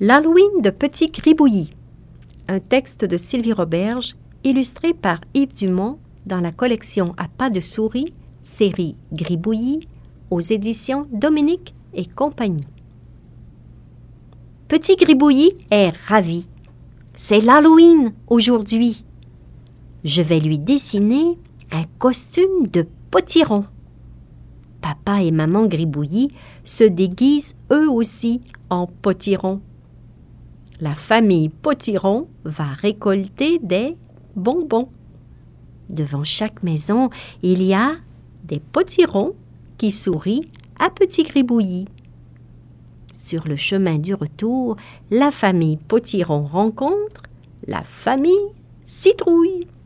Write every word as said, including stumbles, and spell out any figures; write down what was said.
L'Halloween de Petit Gribouillis. Un texte de Sylvie Roberge, illustré par Yves Dumont dans la collection À pas de souris, série Gribouillis, aux éditions Dominique et compagnie. Petit Gribouillis est ravi. C'est l'Halloween aujourd'hui. Je vais lui dessiner un costume de potiron. Papa et maman Gribouillis se déguisent eux aussi en potiron. La famille Potiron va récolter des bonbons. Devant chaque maison, il y a des potirons qui sourient à Petit Gribouillis. Sur le chemin du retour, la famille Potiron rencontre la famille Citrouille.